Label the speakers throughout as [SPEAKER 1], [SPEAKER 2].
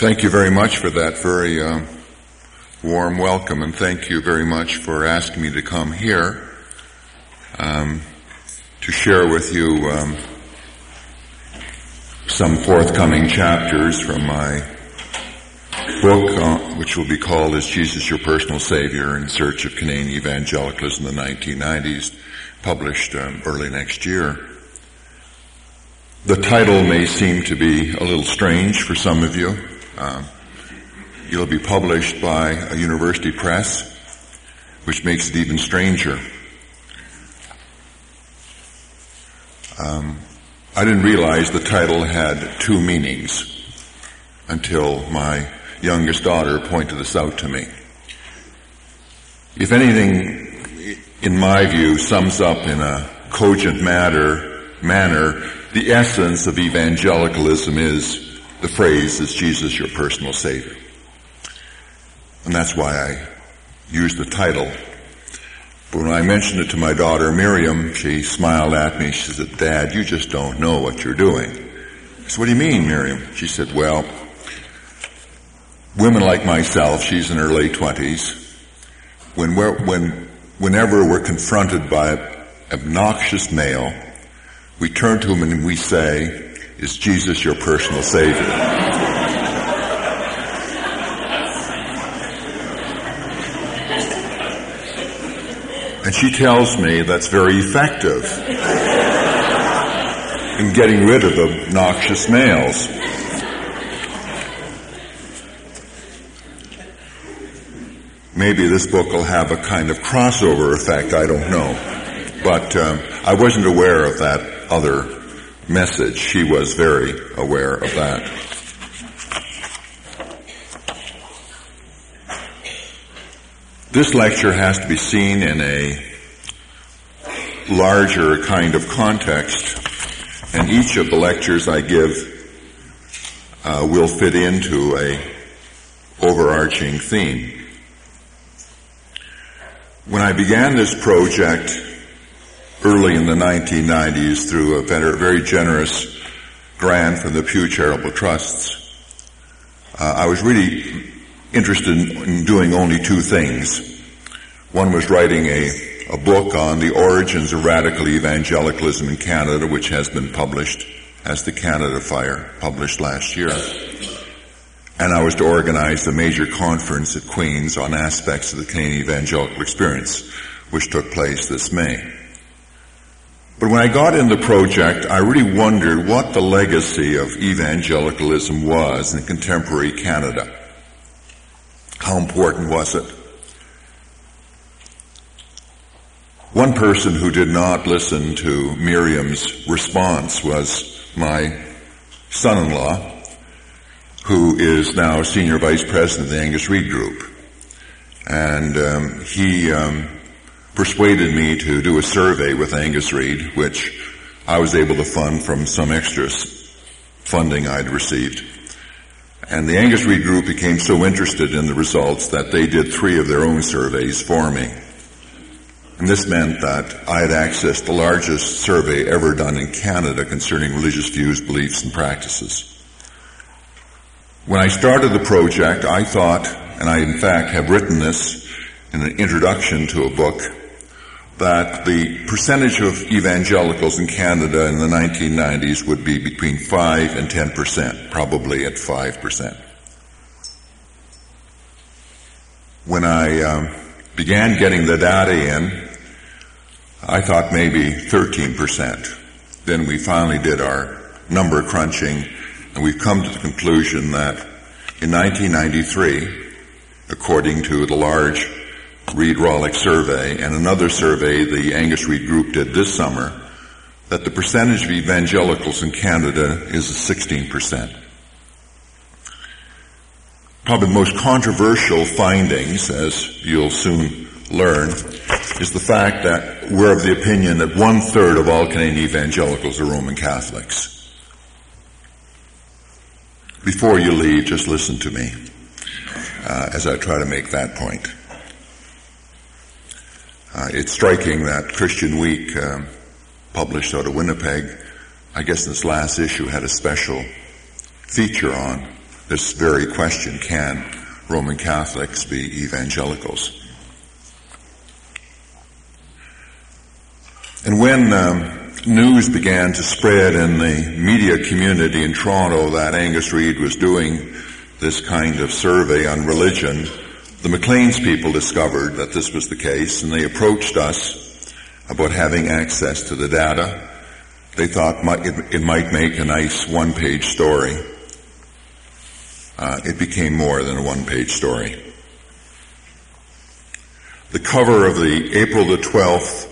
[SPEAKER 1] Thank you very much for that very warm welcome, and thank you very much for asking me to come here to share with you some forthcoming chapters from my book, which will be called Is Jesus Your Personal Savior? In Search of Canadian Evangelicalism in the 1990s, published early next year. The title may seem to be a little strange for some of you. It'll be published by a university press, which makes it even stranger. I didn't realize the title had two meanings until my youngest daughter pointed this out to me. If anything, in my view, sums up in a cogent manner the essence of evangelicalism is the phrase, is Jesus your personal Savior? And that's why I used the title. But when I mentioned it to my daughter Miriam, she smiled at me. She said, "Dad, you just don't know what you're doing." I said, "What do you mean, Miriam?" She said, "Well, women like myself," she's in her late 20s, whenever we're confronted by an obnoxious male, we turn to him and we say, "Is Jesus your personal Savior?" And she tells me that's very effective in getting rid of obnoxious males. Maybe this book will have a kind of crossover effect, I don't know. But I wasn't aware of that other message. She was very aware of that. This lecture has to be seen in a larger kind of context, and each of the lectures I give will fit into a overarching theme. When I began this project early in the 1990s through a very generous grant from the Pew Charitable Trusts, I was really interested in doing only two things. One was writing a book on the origins of radical evangelicalism in Canada, which has been published as the Canada Fire, published last year. And I was to organize a major conference at Queen's on aspects of the Canadian evangelical experience, which took place this May. But when I got in the project, I really wondered what the legacy of evangelicalism was in contemporary Canada. How important was it? One person who did not listen to Miriam's response was my son-in-law, who is now Senior Vice President of the Angus Reid Group. And he persuaded me to do a survey with Angus Reid, which I was able to fund from some extra funding I'd received. And the Angus Reid Group became so interested in the results that they did 3 of their own surveys for me. And this meant that I had access to the largest survey ever done in Canada concerning religious views, beliefs, and practices. When I started the project, I thought, and I in fact have written this in an introduction to a book, that the percentage of evangelicals in Canada in the 1990s would be between 5 and 10%, probably at 5%. When I began getting the data in, I thought maybe 13%. Then we finally did our number crunching, and we've come to the conclusion that in 1993, according to the large Reid-Rawlings survey and another survey the Angus Reid Group did this summer, that the percentage of evangelicals in Canada is 16%. Probably the most controversial findings, as you'll soon learn, is the fact that we're of the opinion that 1/3 of all Canadian evangelicals are Roman Catholics. Before you leave, just listen to me as I try to make that point. It's striking that Christian Week, published out of Winnipeg, I guess in its last issue, had a special feature on this very question: can Roman Catholics be evangelicals? And when news began to spread in the media community in Toronto that Angus Reid was doing this kind of survey on religion, the Maclean's people discovered that this was the case, and they approached us about having access to the data. They thought it might make a nice one-page story. It became more than a one-page story. The cover of the April the 12th,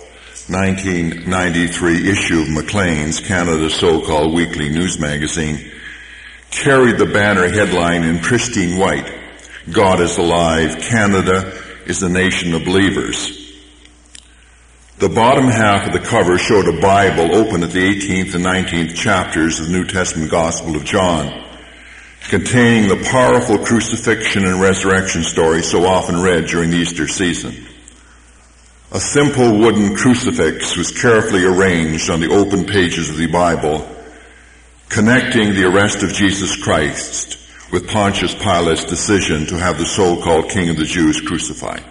[SPEAKER 1] 1993 issue of Maclean's, Canada's so-called weekly news magazine, carried the banner headline in pristine white: "God is alive. Canada is a nation of believers." The bottom half of the cover showed a Bible open at the 18th and 19th chapters of the New Testament Gospel of John, containing the powerful crucifixion and resurrection story so often read during the Easter season. A simple wooden crucifix was carefully arranged on the open pages of the Bible, connecting the arrest of Jesus Christ with Pontius Pilate's decision to have the so-called King of the Jews crucified.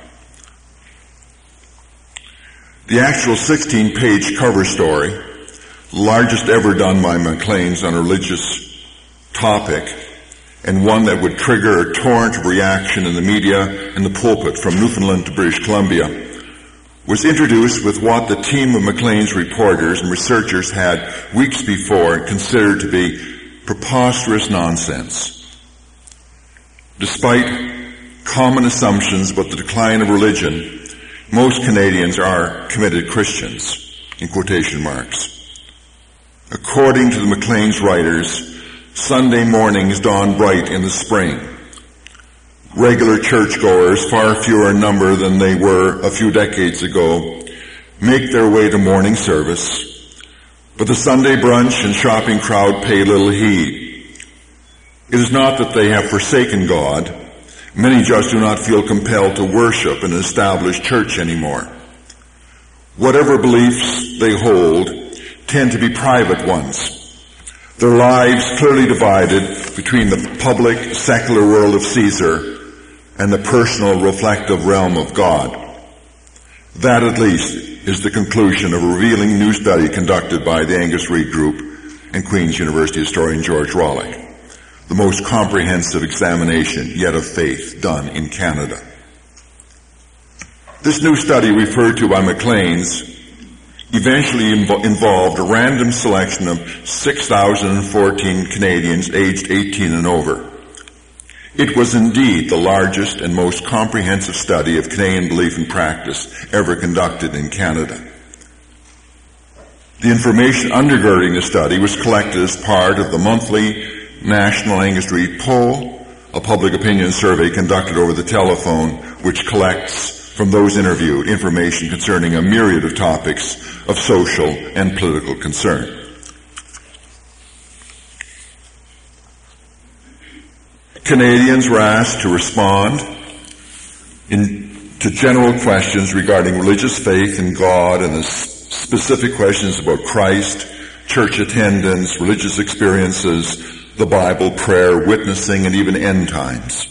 [SPEAKER 1] The actual 16-page cover story, largest ever done by Maclean's on a religious topic, and one that would trigger a torrent of reaction in the media and the pulpit from Newfoundland to British Columbia, was introduced with what the team of Maclean's reporters and researchers had weeks before considered to be preposterous nonsense. Despite common assumptions about the decline of religion, most Canadians are committed Christians, in quotation marks. According to the Maclean's writers, Sunday mornings dawn bright in the spring. Regular churchgoers, far fewer in number than they were a few decades ago, make their way to morning service, but the Sunday brunch and shopping crowd pay little heed. It is not that they have forsaken God. Many just do not feel compelled to worship in an established church anymore. Whatever beliefs they hold tend to be private ones, their lives clearly divided between the public, secular world of Caesar and the personal, reflective realm of God. That, at least, is the conclusion of a revealing new study conducted by the Angus Reid Group and Queen's University historian George Rawlik, the most comprehensive examination yet of faith done in Canada. This new study, referred to by Maclean's, eventually involved a random selection of 6,014 Canadians aged 18 and over. It was indeed the largest and most comprehensive study of Canadian belief and practice ever conducted in Canada. The information undergirding the study was collected as part of the monthly National Angus Reid Poll, a public opinion survey conducted over the telephone, which collects from those interviewed information concerning a myriad of topics of social and political concern. Canadians were asked to respond to general questions regarding religious faith in God and the specific questions about Christ, church attendance, religious experiences, the Bible, prayer, witnessing, and even end times.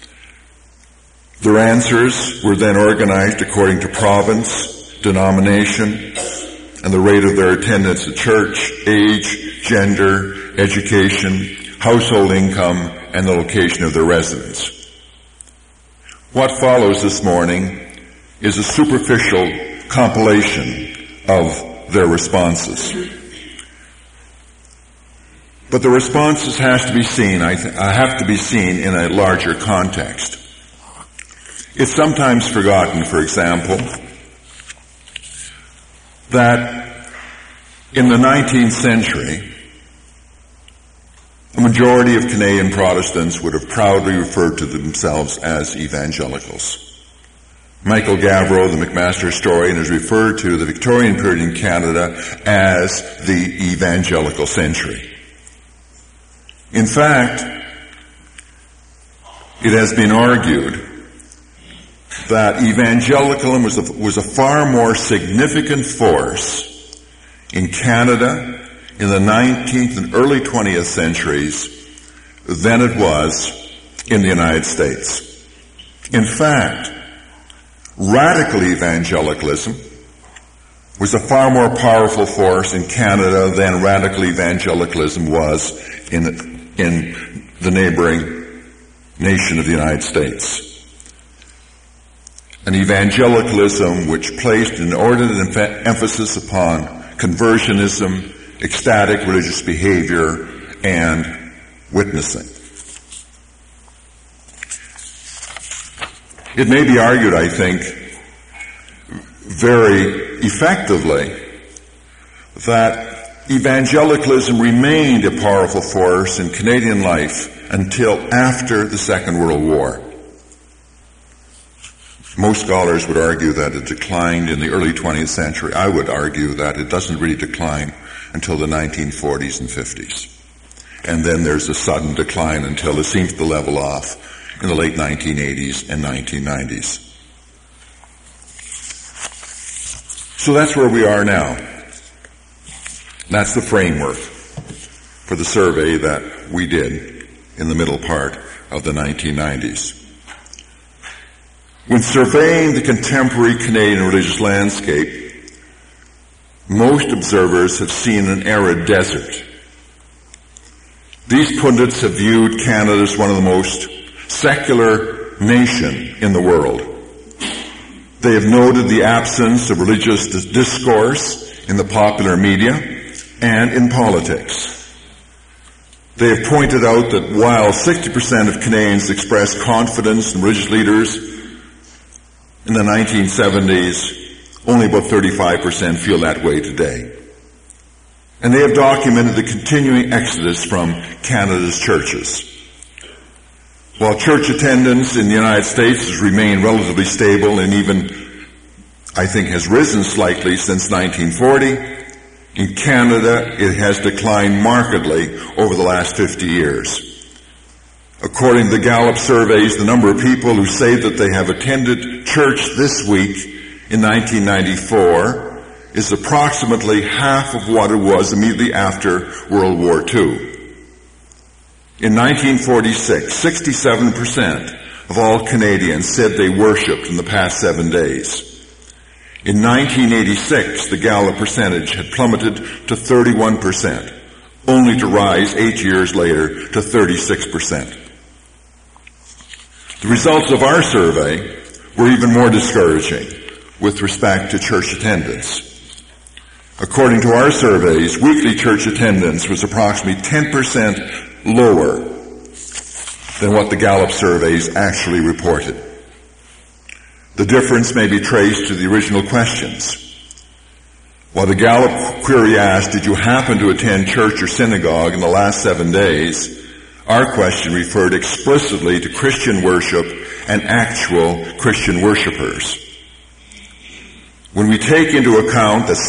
[SPEAKER 1] Their answers were then organized according to province, denomination, and the rate of their attendance at church, age, gender, education, household income, and the location of their residence. What follows this morning is a superficial compilation of their responses. But the responses have to be seen in a larger context. It's sometimes forgotten, for example, that in the 19th century, a majority of Canadian Protestants would have proudly referred to themselves as evangelicals. Michael Gavreau, the McMaster historian, has referred to the Victorian period in Canada as the evangelical century. In fact, it has been argued that evangelicalism was a far more significant force in Canada in the 19th and early 20th centuries than it was in the United States. In fact, radical evangelicalism was a far more powerful force in Canada than radical evangelicalism was in the neighboring nation of the United States. An evangelicalism which placed an inordinate emphasis upon conversionism, ecstatic religious behavior, and witnessing. It may be argued, I think, very effectively that evangelicalism remained a powerful force in Canadian life until after the Second World War. Most scholars would argue that it declined in the early 20th century. I would argue that it doesn't really decline until the 1940s and 50s. And then there's a sudden decline until it seems to level off in the late 1980s and 1990s. So that's where we are now. That's the framework for the survey that we did in the middle part of the 1990s. When surveying the contemporary Canadian religious landscape, most observers have seen an arid desert. These pundits have viewed Canada as one of the most secular nation in the world. They have noted the absence of religious discourse in the popular media and in politics. They have pointed out that while 60% of Canadians expressed confidence in religious leaders in the 1970s, only about 35% feel that way today. And they have documented the continuing exodus from Canada's churches. While church attendance in the United States has remained relatively stable and even, I think, has risen slightly since 1940, in Canada it has declined markedly over the last 50 years. According to the Gallup surveys, the number of people who say that they have attended church this week in 1994 is approximately half of what it was immediately after World War II. In 1946, 67% of all Canadians said they worshipped in the past 7 days. In 1986, the Gallup percentage had plummeted to 31%, only to rise 8 years later to 36%. The results of our survey were even more discouraging with respect to church attendance. According to our surveys, weekly church attendance was approximately 10% lower than what the Gallup surveys actually reported. The difference may be traced to the original questions. While the Gallup query asked, did you happen to attend church or synagogue in the last 7 days? Our question referred explicitly to Christian worship and actual Christian worshipers. When we take into account that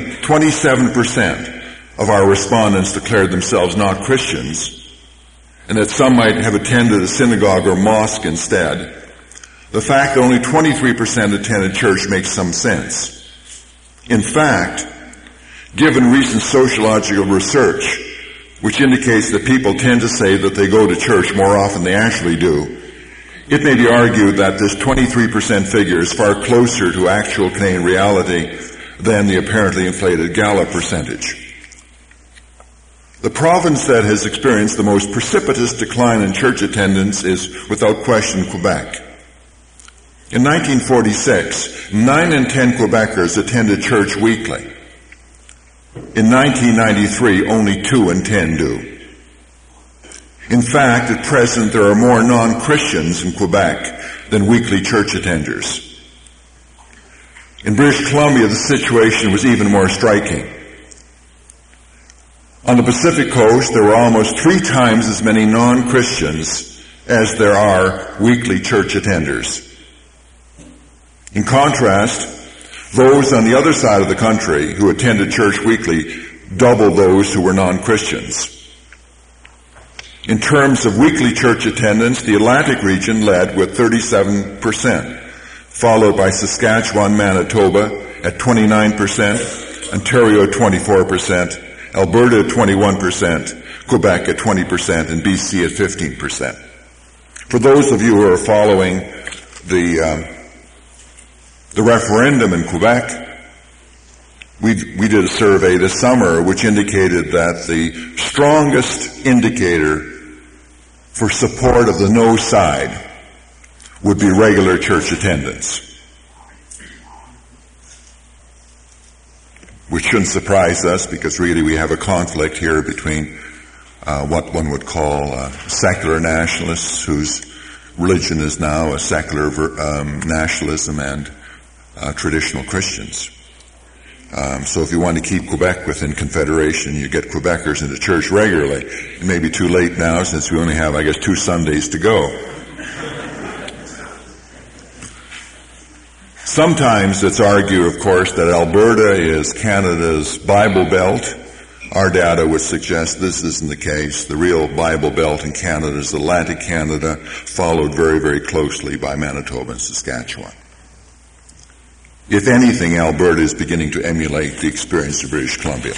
[SPEAKER 1] 27% of our respondents declared themselves not Christians, and that some might have attended a synagogue or mosque instead, the fact that only 23% attended church makes some sense. In fact, given recent sociological research, which indicates that people tend to say that they go to church more often than they actually do, it may be argued that this 23% figure is far closer to actual Canadian reality than the apparently inflated Gallup percentage. The province that has experienced the most precipitous decline in church attendance is, without question, Quebec. In 1946, 9 in 10 Quebecers attended church weekly. In 1993, only 2 in 10 do. In fact, at present, there are more non-Christians in Quebec than weekly church attenders. In British Columbia, the situation was even more striking. On the Pacific Coast, there were almost 3 times as many non-Christians as there are weekly church attenders. In contrast, those on the other side of the country who attended church weekly doubled those who were non-Christians. In terms of weekly church attendance, the Atlantic region led with 37%, followed by Saskatchewan, Manitoba at 29%, Ontario at 24%, Alberta at 21%, Quebec at 20% and BC at 15%. For those of you who are following the referendum in Quebec, we did a survey this summer which indicated that the strongest indicator for support of the no side would be regular church attendance, which shouldn't surprise us because really we have a conflict here between what one would call secular nationalists, whose religion is now a secular nationalism, and traditional Christians. So if you want to keep Quebec within Confederation, you get Quebecers into church regularly. It may be too late now since we only have, 2 Sundays to go. Sometimes it's argued, of course, that Alberta is Canada's Bible Belt. Our data would suggest this isn't the case. The real Bible Belt in Canada is Atlantic Canada, followed very, very closely by Manitoba and Saskatchewan. If anything, Alberta is beginning to emulate the experience of British Columbia.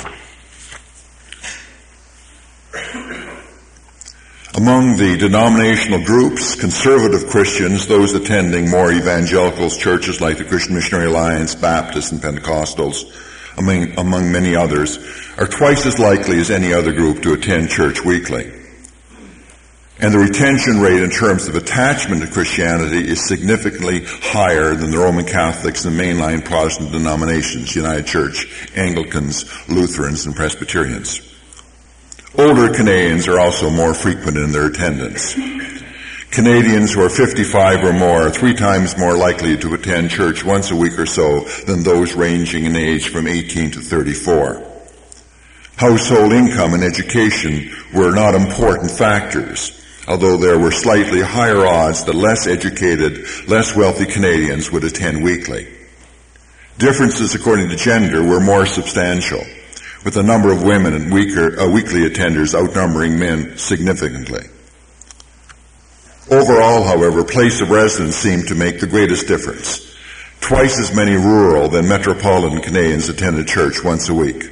[SPEAKER 1] Among the denominational groups, conservative Christians, those attending more evangelical churches like the Christian Missionary Alliance, Baptists, and Pentecostals, among many others, are twice as likely as any other group to attend church weekly. And the retention rate in terms of attachment to Christianity is significantly higher than the Roman Catholics and mainline Protestant denominations, United Church, Anglicans, Lutherans, and Presbyterians. Older Canadians are also more frequent in their attendance. Canadians who are 55 or more are 3 times more likely to attend church once a week or so than those ranging in age from 18 to 34. Household income and education were not important factors, although there were slightly higher odds that less educated, less wealthy Canadians would attend weekly. Differences according to gender were more substantial, with the number of women and weekly attenders outnumbering men significantly. Overall, however, place of residence seemed to make the greatest difference. Twice as many rural than metropolitan Canadians attended church once a week.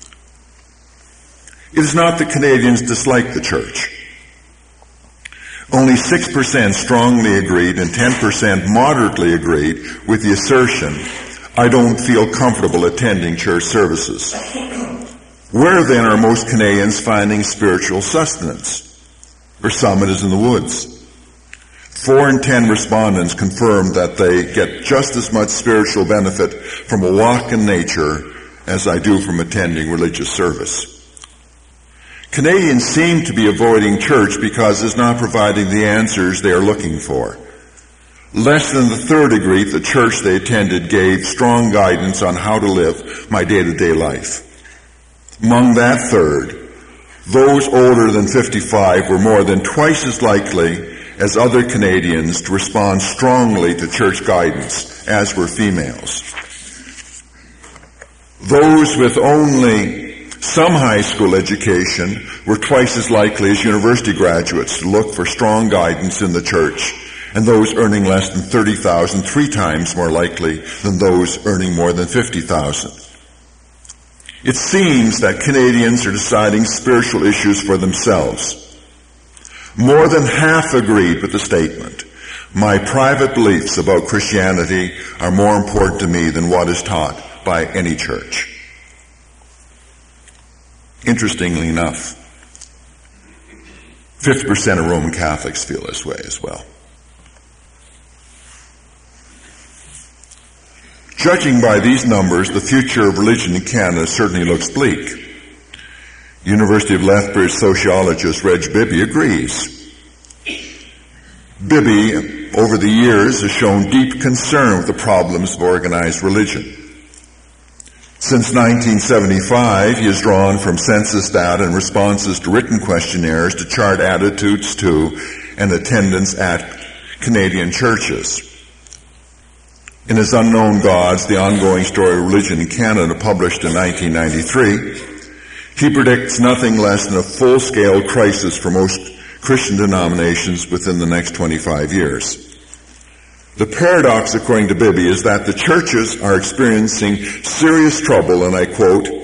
[SPEAKER 1] It is not that Canadians dislike the church. Only 6% strongly agreed and 10% moderately agreed with the assertion, "I don't feel comfortable attending church services." Where then are most Canadians finding spiritual sustenance? For some it is in the woods. 4 in 10 respondents confirmed that they get just as much spiritual benefit from a walk in nature as I do from attending religious service. Canadians seem to be avoiding church because it's not providing the answers they are looking for. Less than the third agreed the church they attended gave strong guidance on how to live my day-to-day life. Among that third, those older than 55 were more than twice as likely as other Canadians to respond strongly to church guidance, as were females. Those with only some high school education were twice as likely as university graduates to look for strong guidance in the church, and those earning less than $30,000 3 times more likely than those earning more than $50,000. It seems that Canadians are deciding spiritual issues for themselves. More than half agreed with the statement, "My private beliefs about Christianity are more important to me than what is taught by any church." Interestingly enough, 50% of Roman Catholics feel this way as well. Judging by these numbers, the future of religion in Canada certainly looks bleak. University of Lethbridge sociologist Reg Bibby agrees. Bibby, over the years, has shown deep concern with the problems of organized religion. Since 1975, he has drawn from census data and responses to written questionnaires to chart attitudes to and attendance at Canadian churches. In his Unknown Gods, The Ongoing Story of Religion in Canada, published in 1993, he predicts nothing less than a full-scale crisis for most Christian denominations within the next 25 years. The paradox, according to Bibby, is that the churches are experiencing serious trouble, and I quote,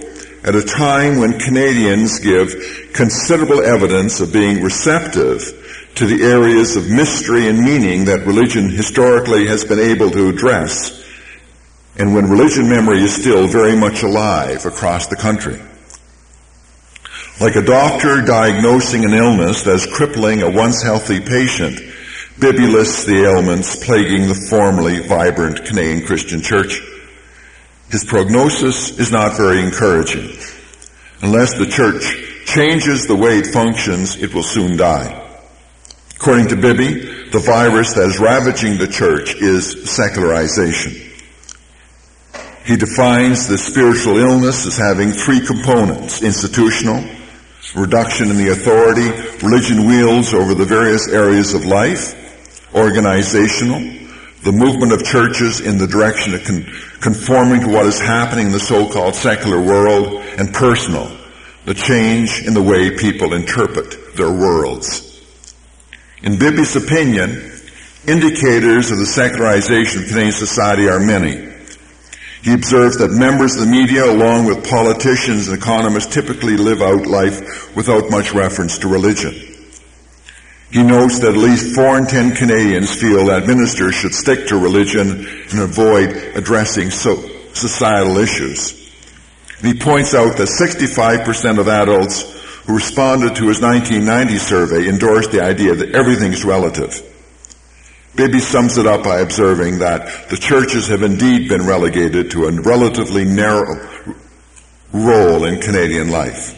[SPEAKER 1] at a time when Canadians give considerable evidence of being receptive to the areas of mystery and meaning that religion historically has been able to address, and when religion memory is still very much alive across the country. Like a doctor diagnosing an illness that is crippling a once healthy patient, Bibby lists the ailments plaguing the formerly vibrant Canadian Christian church. His prognosis is not very encouraging. Unless the church changes the way it functions, it will soon die. According to Bibby, the virus that is ravaging the church is secularization. He defines the spiritual illness as having three components: institutional, reduction in the authority religion wields over the various areas of life; organizational, the movement of churches in the direction of conforming to what is happening in the so-called secular world; and personal, the change in the way people interpret their worlds. In Bibby's opinion, indicators of the secularization of Canadian society are many. He observes that members of the media, along with politicians and economists, typically live out life without much reference to religion. He notes that at least 4 in 10 Canadians feel that ministers should stick to religion and avoid addressing societal issues. And he points out that 65% of adults who responded to his 1990 survey endorsed the idea that everything is relative. Bibby sums it up by observing that the churches have indeed been relegated to a relatively narrow role in Canadian life.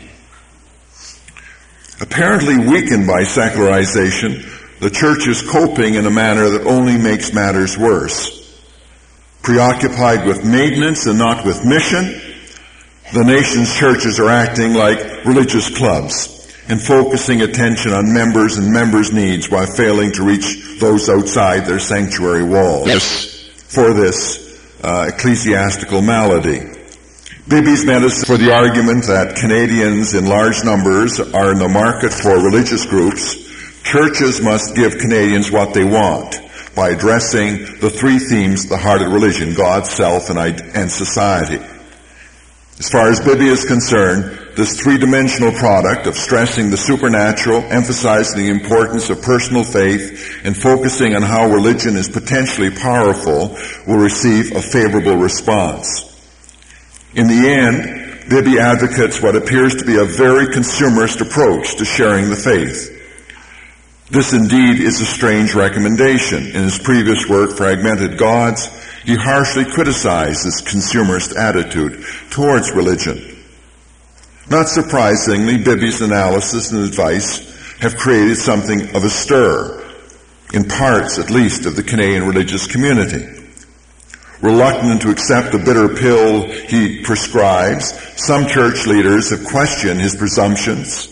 [SPEAKER 1] Apparently weakened by secularization, the church is coping in a manner that only makes matters worse. Preoccupied with maintenance and not with mission, the nation's churches are acting like religious clubs and focusing attention on members and members' needs while failing to reach those outside their sanctuary walls.
[SPEAKER 2] Yes.
[SPEAKER 1] For this ecclesiastical malady. Bibby's medicine for the argument that Canadians in large numbers are in the market for religious groups: churches must give Canadians what they want by addressing the three themes at the heart of religion: God, self, and society. As far as Bibby is concerned, this three-dimensional product of stressing the supernatural, emphasizing the importance of personal faith, and focusing on how religion is potentially powerful will receive a favorable response. In the end, Bibby advocates what appears to be a very consumerist approach to sharing the faith. This indeed is a strange recommendation. In his previous work, Fragmented Gods, he harshly criticized this consumerist attitude towards religion. Not surprisingly, Bibby's analysis and advice have created something of a stir, in parts at least of the Canadian religious community. Reluctant to accept the bitter pill he prescribes, some church leaders have questioned his presumptions,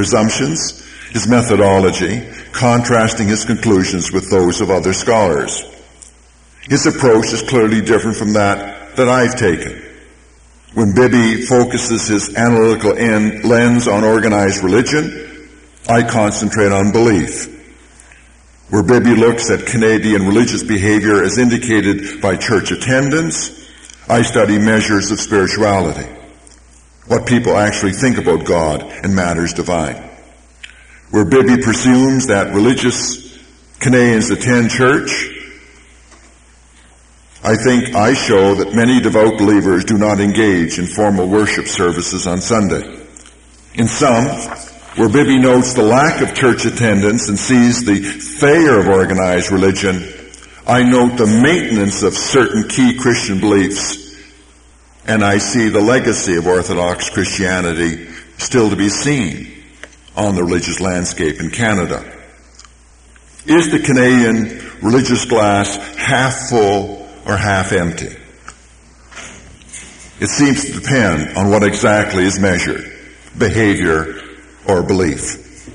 [SPEAKER 1] his methodology, contrasting his conclusions with those of other scholars. His approach is clearly different from that I've taken. When Bibby focuses his analytical lens on organized religion, I concentrate on belief. Where Bibby looks at Canadian religious behavior as indicated by church attendance, I study measures of spirituality, what people actually think about God and matters divine. Where Bibby presumes that religious Canadians attend church, I think I show that many devout believers do not engage in formal worship services on Sunday. In some, where Bibby notes the lack of church attendance and sees the failure of organized religion, I note the maintenance of certain key Christian beliefs, and I see the legacy of Orthodox Christianity still to be seen on the religious landscape in Canada. Is the Canadian religious glass half full or half empty? It seems to depend on what exactly is measured, behavior or belief.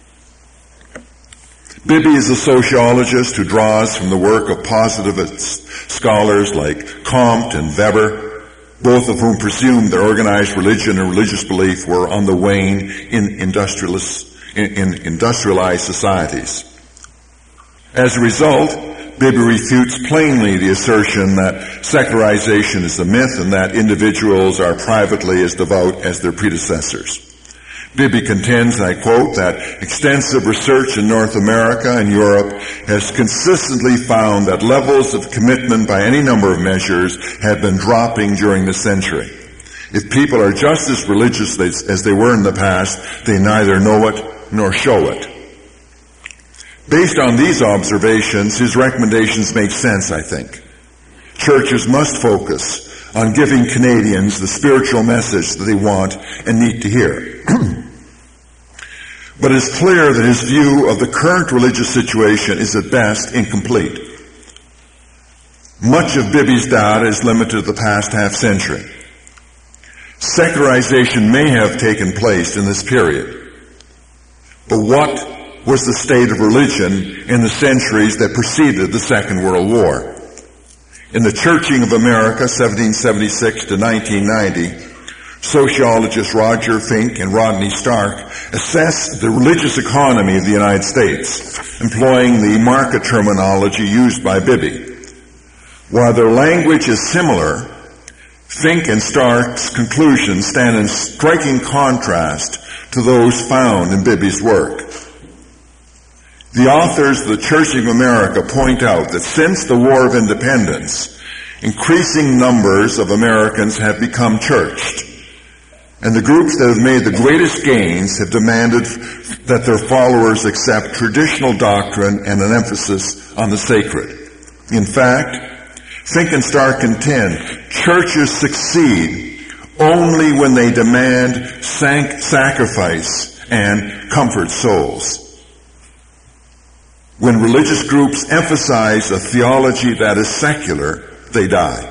[SPEAKER 1] Bibby is a sociologist who draws from the work of positivist scholars like Comte and Weber, both of whom presumed that organized religion and religious belief were on the wane in industrialized societies. As a result, Bibby refutes plainly the assertion that secularization is a myth and that individuals are privately as devout as their predecessors. Bibby contends, and I quote, that extensive research in North America and Europe has consistently found that levels of commitment by any number of measures have been dropping during the century. If people are just as religious as they were in the past, they neither know it nor show it. Based on these observations, his recommendations make sense, I think. Churches must focus on giving Canadians the spiritual message that they want and need to hear. But it's clear that his view of the current religious situation is at best incomplete. Much of Bibby's data is limited to the past half century. Secularization may have taken place in this period. But what was the state of religion in the centuries that preceded the Second World War? In The Churching of America, 1776 to 1990, sociologists Roger Fink and Rodney Stark assessed the religious economy of the United States, employing the market terminology used by Bibby. While their language is similar, Fink and Stark's conclusions stand in striking contrast to those found in Bibby's work. The authors of The Churching of America point out that since the War of Independence, increasing numbers of Americans have become churched, and the groups that have made the greatest gains have demanded that their followers accept traditional doctrine and an emphasis on the sacred. In fact, Fink and Stark contend churches succeed only when they demand sacrifice and comfort souls. When religious groups emphasize a theology that is secular, they die.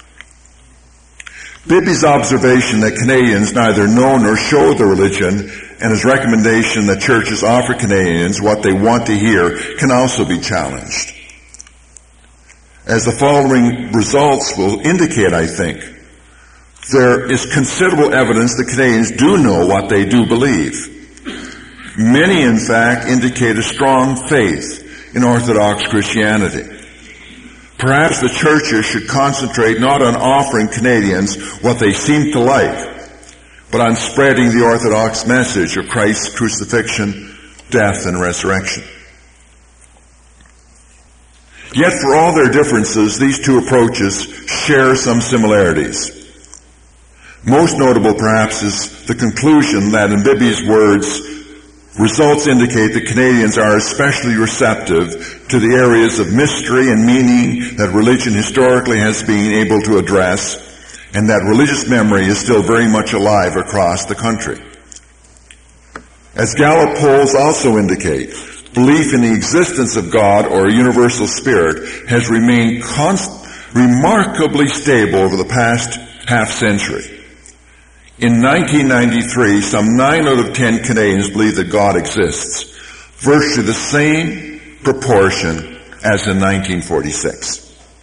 [SPEAKER 1] Bibby's observation that Canadians neither know nor show their religion and his recommendation that churches offer Canadians what they want to hear can also be challenged. As the following results will indicate, I think, there is considerable evidence that Canadians do know what they do believe. Many, in fact, indicate a strong faith in Orthodox Christianity. Perhaps the churches should concentrate not on offering Canadians what they seem to like, but on spreading the Orthodox message of Christ's crucifixion, death, and resurrection. Yet for all their differences, these two approaches share some similarities. Most notable, perhaps, is the conclusion that in Bibby's words, results indicate that Canadians are especially receptive to the areas of mystery and meaning that religion historically has been able to address, and that religious memory is still very much alive across the country. As Gallup polls also indicate, belief in the existence of God or a universal spirit has remained remarkably stable over the past half century. In 1993, some 9 out of 10 Canadians believe that God exists, virtually the same proportion as in 1946.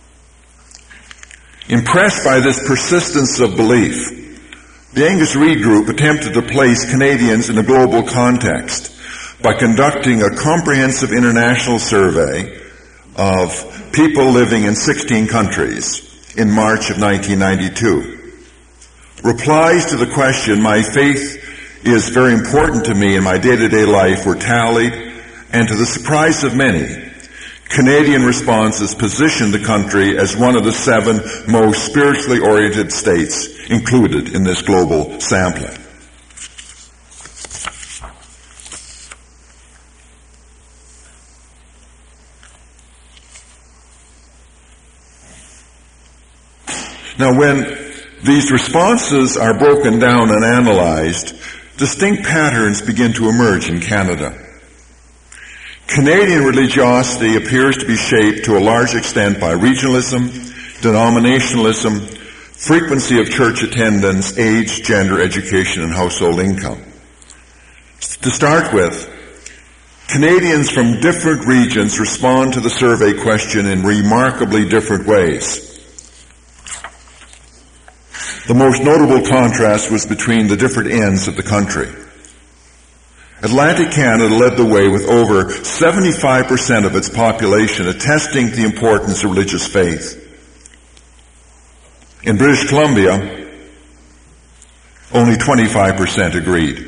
[SPEAKER 1] Impressed by this persistence of belief, the Angus Reid Group attempted to place Canadians in a global context by conducting a comprehensive international survey of people living in 16 countries in March of 1992. Replies to the question, "My faith is very important to me in my day-to-day life," were tallied, and to the surprise of many, Canadian responses positioned the country as one of the 7 most spiritually oriented states included in this global sampling. Now, when these responses are broken down and analyzed, distinct patterns begin to emerge in Canada. Canadian religiosity appears to be shaped to a large extent by regionalism, denominationalism, frequency of church attendance, age, gender, education, and household income. To start with, Canadians from different regions respond to the survey question in remarkably different ways. The most notable contrast was between the different ends of the country. Atlantic Canada led the way with over 75% of its population attesting to the importance of religious faith. In British Columbia, only 25% agreed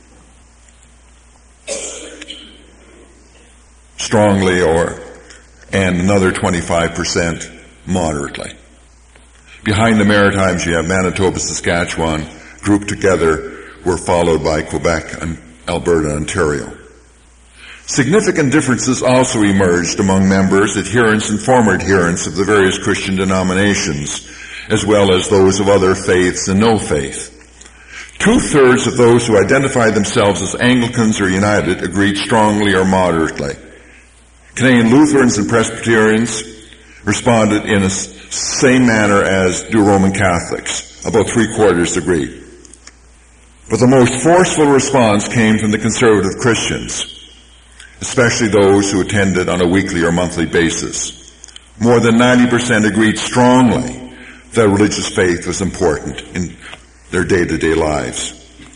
[SPEAKER 1] strongly, and another 25% moderately. Behind the Maritimes, you have Manitoba, Saskatchewan, grouped together, were followed by Quebec and Alberta, Ontario. Significant differences also emerged among members, adherents, and former adherents of the various Christian denominations, as well as those of other faiths and no faith. 2/3 of those who identified themselves as Anglicans or United agreed strongly or moderately. Canadian Lutherans and Presbyterians responded in the same manner as do Roman Catholics. About 3/4 agreed. But the most forceful response came from the conservative Christians, especially those who attended on a weekly or monthly basis. More than 90% agreed strongly that religious faith was important in their day-to-day lives.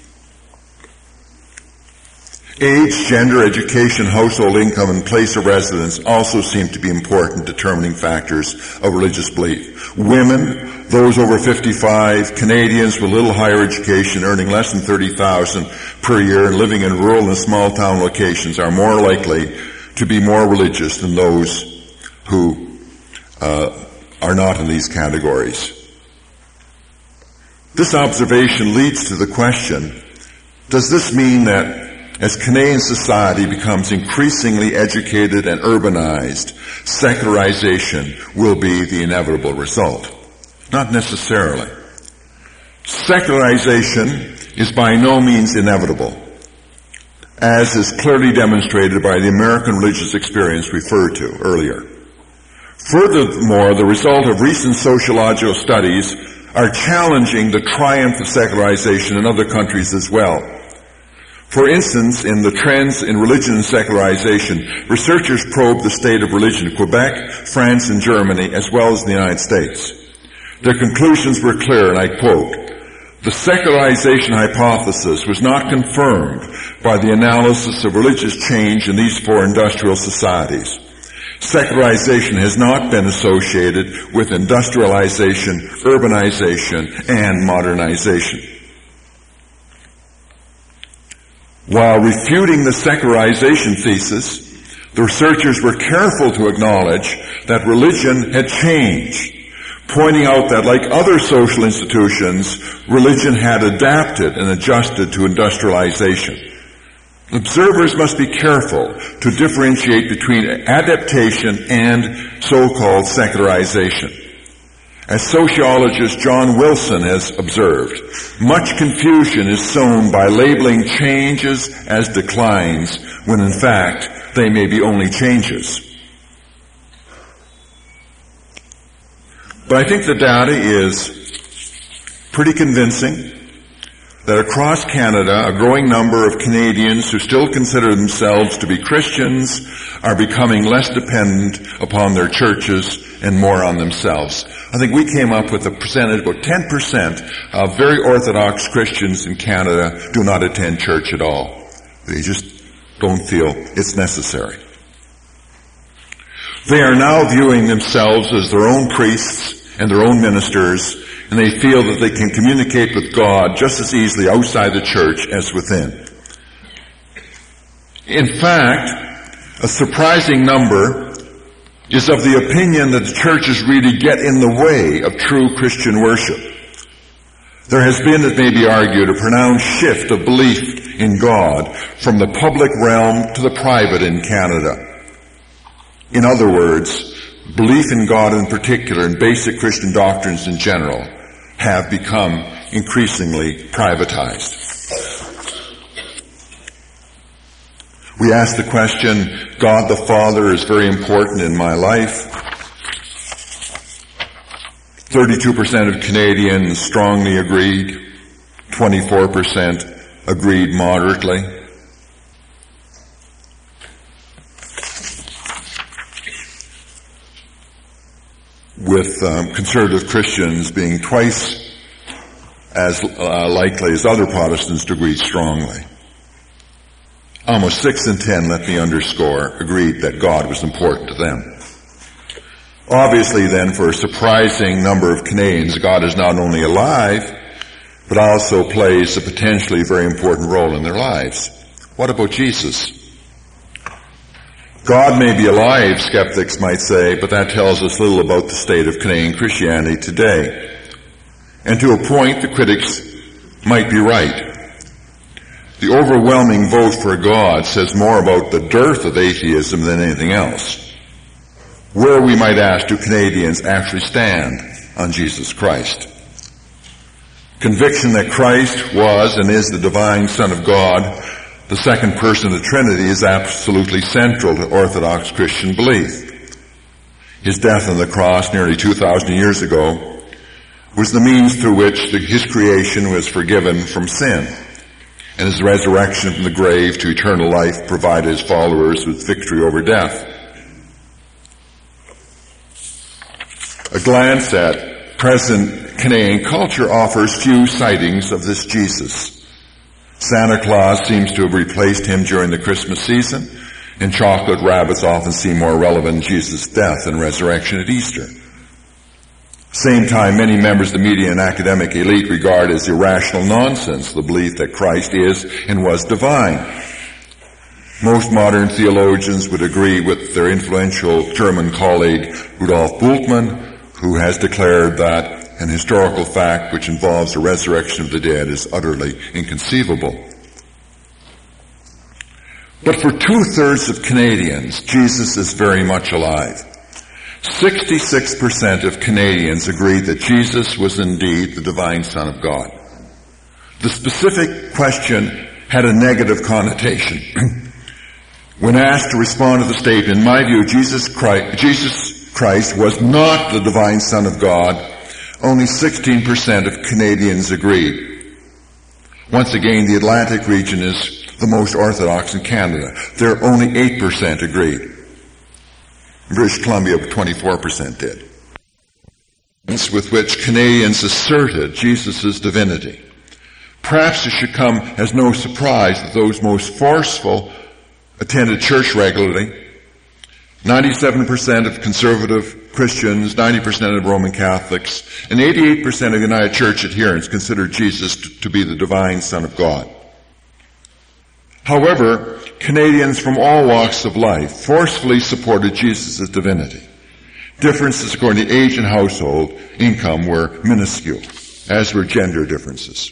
[SPEAKER 1] Age, gender, education, household income, and place of residence also seem to be important determining factors of religious belief. Women, those over 55, Canadians with little higher education earning less than $30,000 per year and living in rural and small town locations are more likely to be more religious than those who are not in these categories. This observation leads to the question, does this mean that as Canadian society becomes increasingly educated and urbanized, secularization will be the inevitable result? Not necessarily. Secularization is by no means inevitable, as is clearly demonstrated by the American religious experience referred to earlier. Furthermore, the result of recent sociological studies are challenging the triumph of secularization in other countries as well. For instance, in the trends in religion and secularization, researchers probed the state of religion in Quebec, France, and Germany, as well as in the United States. Their conclusions were clear, and I quote, "The secularization hypothesis was not confirmed by the analysis of religious change in these four industrial societies. Secularization has not been associated with industrialization, urbanization, and modernization." While refuting the secularization thesis, the researchers were careful to acknowledge that religion had changed, pointing out that like other social institutions, religion had adapted and adjusted to industrialization. Observers must be careful to differentiate between adaptation and so-called secularization. As sociologist John Wilson has observed, much confusion is sown by labeling changes as declines when in fact they may be only changes. But I think the data is pretty convincing that across Canada, a growing number of Canadians who still consider themselves to be Christians are becoming less dependent upon their churches and more on themselves. I think we came up with a percentage, about 10% of very Orthodox Christians in Canada do not attend church at all. They just don't feel it's necessary. They are now viewing themselves as their own priests and their own ministers, and they feel that they can communicate with God just as easily outside the church as within. In fact, a surprising number is of the opinion that the churches really get in the way of true Christian worship. There has been, it may be argued, a pronounced shift of belief in God from the public realm to the private in Canada. In other words, belief in God in particular and basic Christian doctrines in general have become increasingly privatized. We ask the question, God the Father is very important in my life. 32% of Canadians strongly agreed. 24% agreed moderately. With conservative Christians being twice as likely as other Protestants to agree strongly. almost 6 in 10, let me underscore, agreed that God was important to them. Obviously then, for a surprising number of Canadians, God is not only alive, but also plays a potentially very important role in their lives. What about Jesus? God may be alive, skeptics might say, but that tells us little about the state of Canadian Christianity today. And to a point, the critics might be right. The overwhelming vote for God says more about the dearth of atheism than anything else. Where, we might ask, do Canadians actually stand on Jesus Christ? Conviction that Christ was and is the divine Son of God, the second person of the Trinity, is absolutely central to Orthodox Christian belief. His death on the cross nearly 2,000 years ago was the means through which his creation was forgiven from sin, and his resurrection from the grave to eternal life provided his followers with victory over death. A glance at present Canadian culture offers few sightings of this Jesus. Santa Claus seems to have replaced him during the Christmas season, and chocolate rabbits often seem more relevant in Jesus' death and resurrection at Easter. Same time, many members of the media and academic elite regard as irrational nonsense the belief that Christ is and was divine. Most modern theologians would agree with their influential German colleague Rudolf Bultmann, who has declared that an historical fact which involves the resurrection of the dead is utterly inconceivable. But for 2/3 of Canadians, Jesus is very much alive. 66% of Canadians agreed that Jesus was indeed the divine Son of God. The specific question had a negative connotation. When asked to respond to the statement, in my view, Jesus Christ was not the divine Son of God, only 16% of Canadians agreed. Once again, the Atlantic region is the most Orthodox in Canada. There only 8% agreed. In British Columbia, 24% did. With which Canadians asserted Jesus' divinity. Perhaps it should come as no surprise that those most forceful attended church regularly. 97% of conservative Christians, 90% of Roman Catholics, and 88% of United Church adherents considered Jesus to be the divine Son of God. However, Canadians from all walks of life forcefully supported Jesus' divinity. Differences according to age and household income were minuscule, as were gender differences.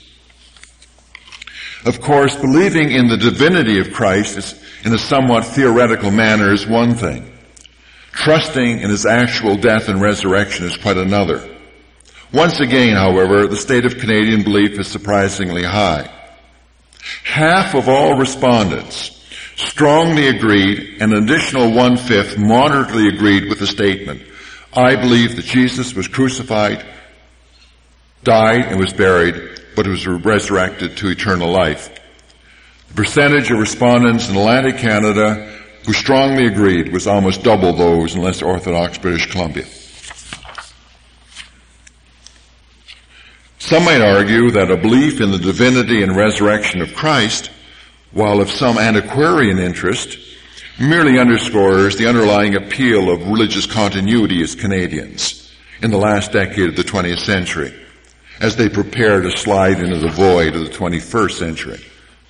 [SPEAKER 1] Of course, believing in the divinity of Christ in a somewhat theoretical manner is one thing. Trusting in his actual death and resurrection is quite another. Once again, however, the state of Canadian belief is surprisingly high. Half of all respondents strongly agreed, and an additional 1/5 moderately agreed with the statement, I believe that Jesus was crucified, died, and was buried, but was resurrected to eternal life. The percentage of respondents in Atlantic Canada who strongly agreed was almost double those in less Orthodox British Columbia. Some might argue that a belief in the divinity and resurrection of Christ, while of some antiquarian interest, merely underscores the underlying appeal of religious continuity as Canadians in the last decade of the 20th century, as they prepare to slide into the void of the 21st century.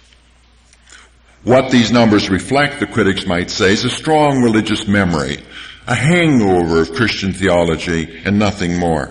[SPEAKER 1] What these numbers reflect, the critics might say, is a strong religious memory, a hangover of Christian theology, and nothing more.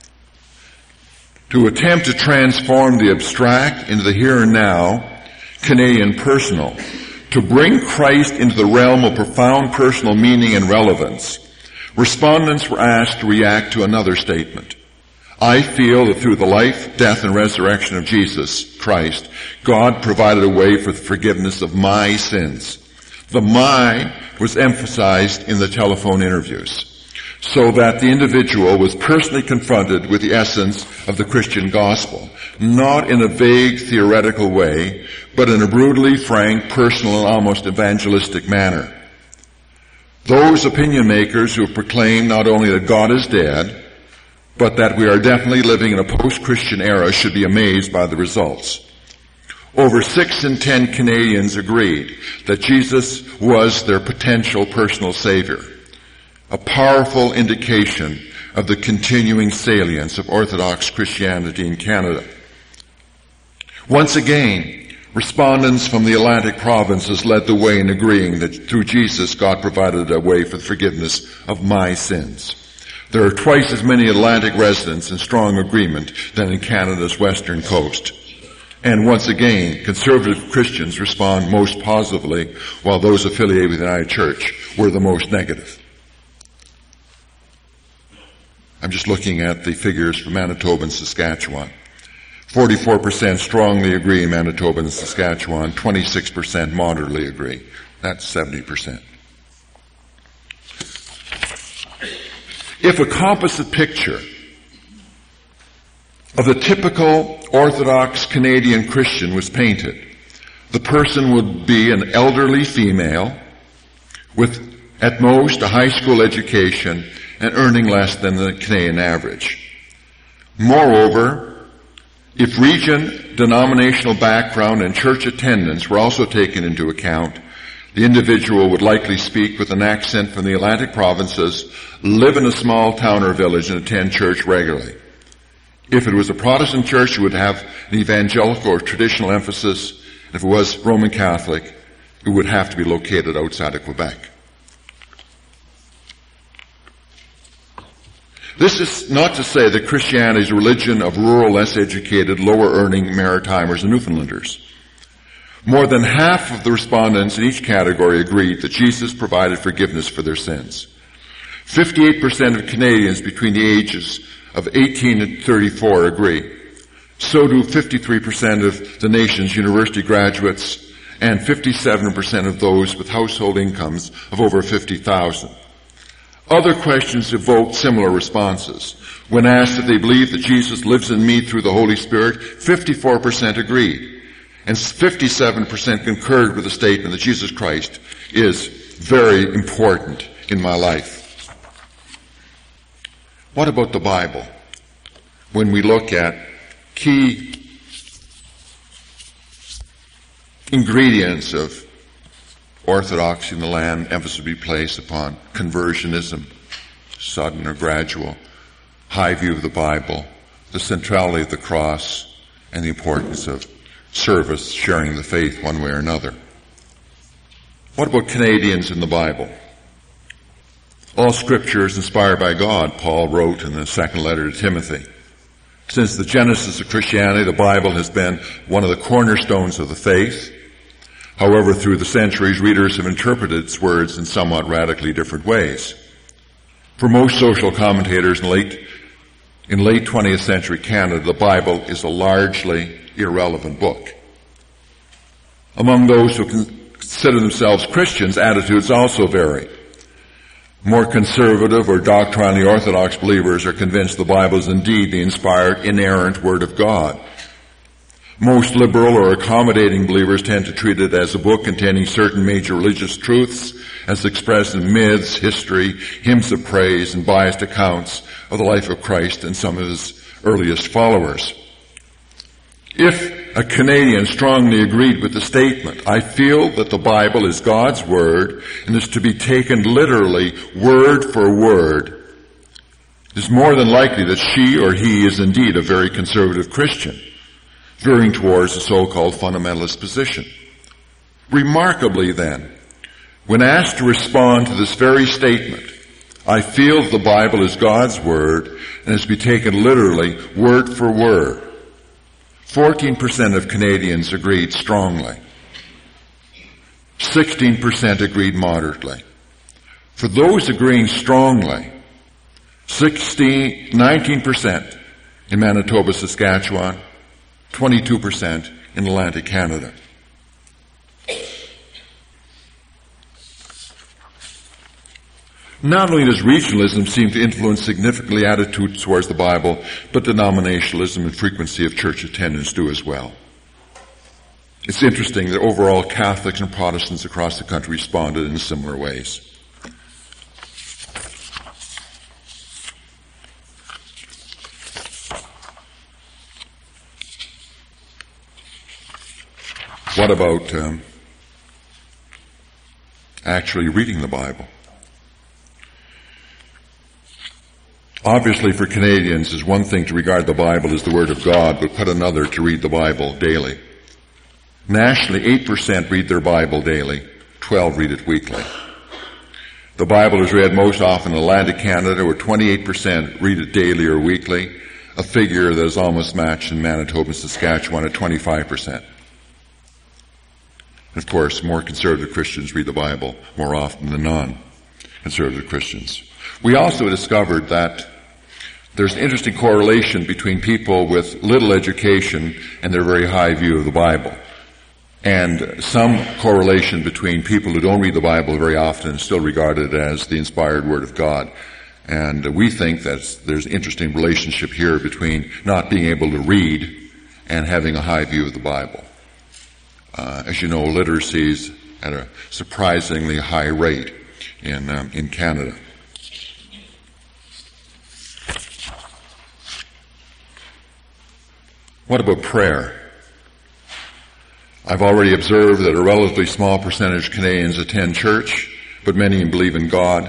[SPEAKER 1] To attempt to transform the abstract into the here and now, Canadian personal, to bring Christ into the realm of profound personal meaning and relevance, respondents were asked to react to another statement. I feel that through the life, death, and resurrection of Jesus Christ, God provided a way for the forgiveness of my sins. The my was emphasized in the telephone interviews, so that the individual was personally confronted with the essence of the Christian gospel, not in a vague theoretical way, but in a brutally frank, personal, and almost evangelistic manner. Those opinion makers who proclaim not only that God is dead, but that we are definitely living in a post-Christian era should be amazed by the results. Over 6 in 10 Canadians agreed that Jesus was their potential personal Savior, a powerful indication of the continuing salience of Orthodox Christianity in Canada. Once again, respondents from the Atlantic provinces led the way in agreeing that through Jesus, God provided a way for the forgiveness of my sins. There are twice as many Atlantic residents in strong agreement than in Canada's western coast. And once again, conservative Christians respond most positively, while those affiliated with the United Church were the most negative. I'm just looking at the figures for Manitoba and Saskatchewan. 44% strongly agree in Manitoba and Saskatchewan, 26% moderately agree. That's 70%. If a composite picture of the typical Orthodox Canadian Christian was painted, the person would be an elderly female with at most a high school education and earning less than the Canadian average. Moreover, if region, denominational background, and church attendance were also taken into account, the individual would likely speak with an accent from the Atlantic provinces, live in a small town or village, and attend church regularly. If it was a Protestant church, it would have an evangelical or traditional emphasis. If it was Roman Catholic, it would have to be located outside of Quebec. This is not to say that Christianity is a religion of rural, less educated, lower-earning Maritimers and Newfoundlanders. More than half of the respondents in each category agreed that Jesus provided forgiveness for their sins. 58% of Canadians between the ages of 18 and 34 agree. So do 53% of the nation's university graduates and 57% of those with household incomes of over $50,000. Other questions evoked similar responses. When asked if they believe that Jesus lives in me through the Holy Spirit, 54% agreed, and 57% concurred with the statement that Jesus Christ is very important in my life. What about the Bible? When we look at key ingredients of orthodoxy in the land, emphasis will be placed upon conversionism, sudden or gradual, high view of the Bible, the centrality of the cross, and the importance of service, sharing the faith one way or another. What about Canadians in the Bible? All Scripture is inspired by God, Paul wrote in the second letter to Timothy. Since the genesis of Christianity, the Bible has been one of the cornerstones of the faith. However, through the centuries, readers have interpreted its words in somewhat radically different ways. For most social commentators in late 20th century Canada, the Bible is a largely irrelevant book. Among those who consider themselves Christians, attitudes also vary. More conservative or doctrinally orthodox believers are convinced the Bible is indeed the inspired, inerrant Word of God. Most liberal or accommodating believers tend to treat it as a book containing certain major religious truths as expressed in myths, history, hymns of praise, and biased accounts of the life of Christ and some of his earliest followers. If a Canadian strongly agreed with the statement, I feel that the Bible is God's Word and is to be taken literally, word for word, it is more than likely that she or he is indeed a very conservative Christian, veering towards the so-called fundamentalist position. Remarkably then, when asked to respond to this very statement, I feel the Bible is God's Word and is to be taken literally, word for word, 14% of Canadians agreed strongly. 16% agreed moderately. For those agreeing strongly, 19% in Manitoba, Saskatchewan, 22% in Atlantic Canada. Not only does regionalism seem to influence significantly attitudes towards the Bible, but denominationalism and frequency of church attendance do as well. It's interesting that overall Catholics and Protestants across the country responded in similar ways. What about actually reading the Bible? Obviously, for Canadians, it's one thing to regard the Bible as the Word of God, but quite another to read the Bible daily. Nationally, 8% read their Bible daily, 12% read it weekly. The Bible is read most often in Atlantic Canada, where 28% read it daily or weekly, a figure that is almost matched in Manitoba and Saskatchewan at 25%. And of course, more conservative Christians read the Bible more often than non-conservative Christians. We also discovered that there's an interesting correlation between people with little education and their very high view of the Bible. And some correlation between people who don't read the Bible very often and still regard it as the inspired Word of God. And we think that there's an interesting relationship here between not being able to read and having a high view of the Bible. As you know, literacy is at a surprisingly high rate in Canada. What about prayer? I've already observed that a relatively small percentage of Canadians attend church, but many believe in God,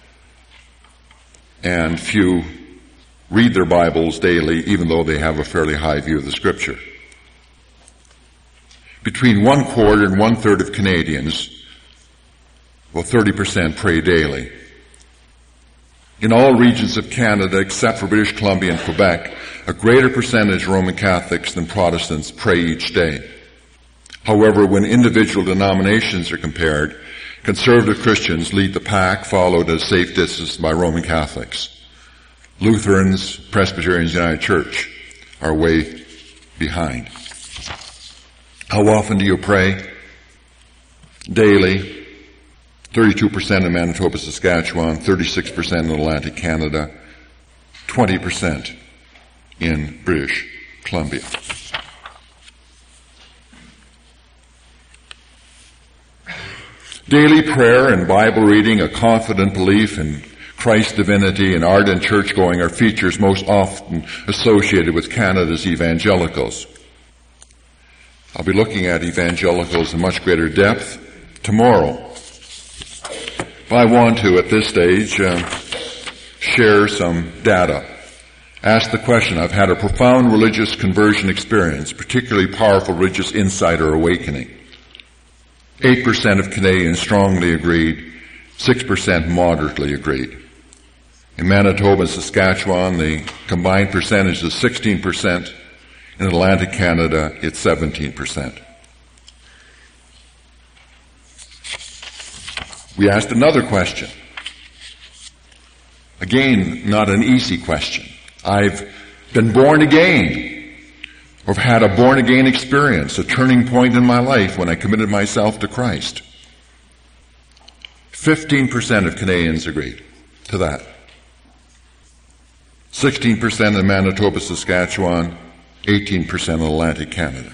[SPEAKER 1] and few read their Bibles daily, even though they have a fairly high view of the Scripture. Between 1/4 and 1/3 of Canadians, 30% pray daily. In all regions of Canada, except for British Columbia and Quebec, a greater percentage of Roman Catholics than Protestants pray each day. However, when individual denominations are compared, conservative Christians lead the pack, followed at a safe distance by Roman Catholics. Lutherans, Presbyterians, United Church are way behind. How often do you pray? Daily. 32% in Manitoba, Saskatchewan, 36% in Atlantic Canada, 20% in British Columbia. Daily prayer and Bible reading, a confident belief in Christ's divinity, and ardent church-going are features most often associated with Canada's evangelicals. I'll be looking at evangelicals in much greater depth tomorrow. But I want to, at this stage, share some data. Ask the question, I've had a profound religious conversion experience, particularly powerful religious insight or awakening. 8% of Canadians strongly agreed, 6% moderately agreed. In Manitoba and Saskatchewan, the combined percentage is 16%. In Atlantic Canada, it's 17%. We asked another question. Again, not an easy question. I've been born again, or had a born-again experience, a turning point in my life when I committed myself to Christ. 15% of Canadians agreed to that. 16% in Manitoba, Saskatchewan, 18% in Atlantic Canada.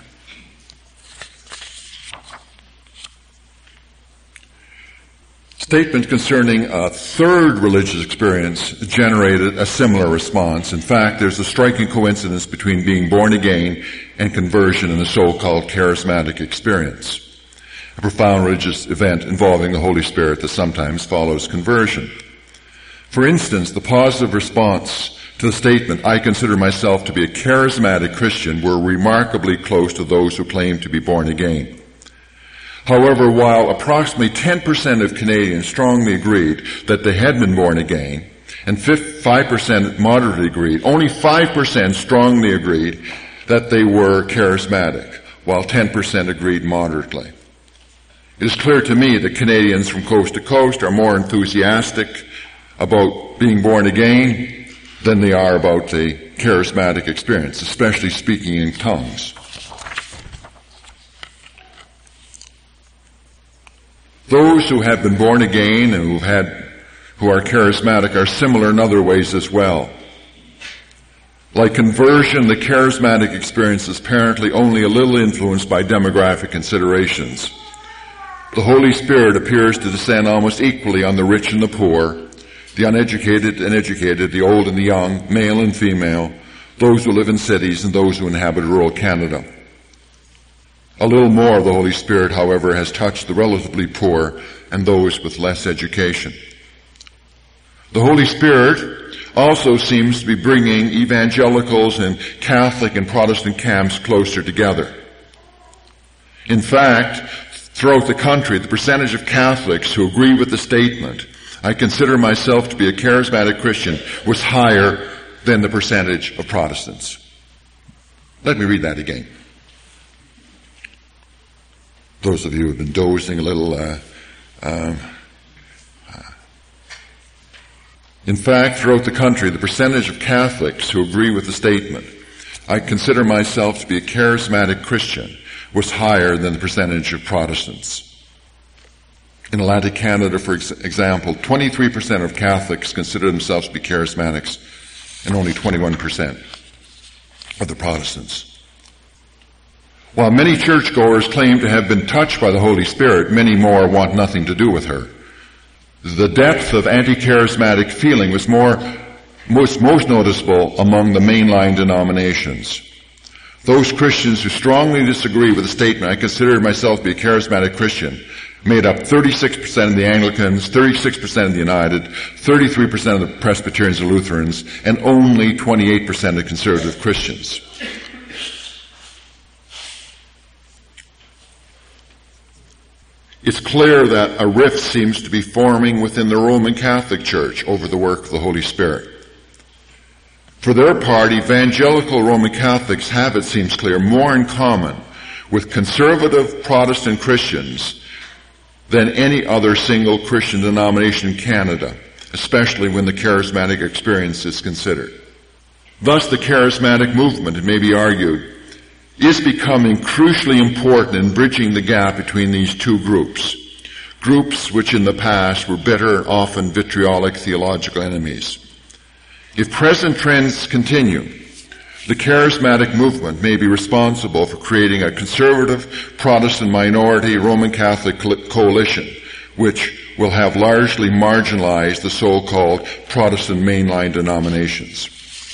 [SPEAKER 1] Statements concerning a third religious experience generated a similar response. In fact, there's a striking coincidence between being born again and conversion in the so-called charismatic experience, a profound religious event involving the Holy Spirit that sometimes follows conversion. For instance, the positive response to the statement, "I consider myself to be a charismatic Christian," were remarkably close to those who claim to be born again. However, while approximately 10% of Canadians strongly agreed that they had been born again, and 5% moderately agreed, only 5% strongly agreed that they were charismatic, while 10% agreed moderately. It is clear to me that Canadians from coast to coast are more enthusiastic about being born again than they are about the charismatic experience, especially speaking in tongues. Those who have been born again and who are charismatic are similar in other ways as well. Like conversion, the charismatic experience is apparently only a little influenced by demographic considerations. The Holy Spirit appears to descend almost equally on the rich and the poor, the uneducated and educated, the old and the young, male and female, those who live in cities and those who inhabit rural Canada. A little more of the Holy Spirit, however, has touched the relatively poor and those with less education. The Holy Spirit also seems to be bringing evangelicals and Catholic and Protestant camps closer together. In fact, throughout the country, the percentage of Catholics who agree with the statement, "I consider myself to be a charismatic Christian," was higher than the percentage of Protestants. Let me read that again. Those of you who have been dozing a little, in fact, throughout the country, the percentage of Catholics who agree with the statement, "I consider myself to be a charismatic Christian," was higher than the percentage of Protestants. In Atlantic Canada, for example, 23% of Catholics consider themselves to be charismatics, and only 21% of the Protestants. While many churchgoers claim to have been touched by the Holy Spirit, many more want nothing to do with her. The depth of anti-charismatic feeling was most noticeable among the mainline denominations. Those Christians who strongly disagree with the statement, "I consider myself to be a charismatic Christian," made up 36% of the Anglicans, 36% of the United, 33% of the Presbyterians and Lutherans, and only 28% of conservative Christians. It's clear that a rift seems to be forming within the Roman Catholic Church over the work of the Holy Spirit. For their part, evangelical Roman Catholics have, it seems clear, more in common with conservative Protestant Christians than any other single Christian denomination in Canada, especially when the charismatic experience is considered. Thus, the charismatic movement, it may be argued, is becoming crucially important in bridging the gap between these two groups which in the past were bitter and often vitriolic theological enemies. If present trends continue, the charismatic movement may be responsible for creating a conservative Protestant minority Roman Catholic coalition, which will have largely marginalized the so-called Protestant mainline denominations.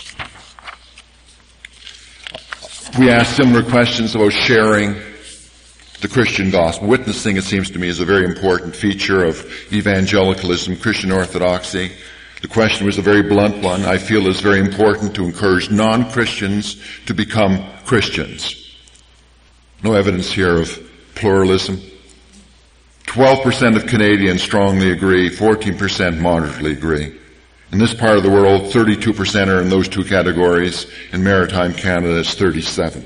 [SPEAKER 1] We ask similar questions about sharing the Christian gospel. Witnessing, it seems to me, is a very important feature of evangelicalism, Christian orthodoxy. The question was a very blunt one. I feel it's very important to encourage non-Christians to become Christians. No evidence here of pluralism. 12% of Canadians strongly agree, 14% moderately agree. In this part of the world, 32% are in those two categories. In maritime Canada, it's 37%.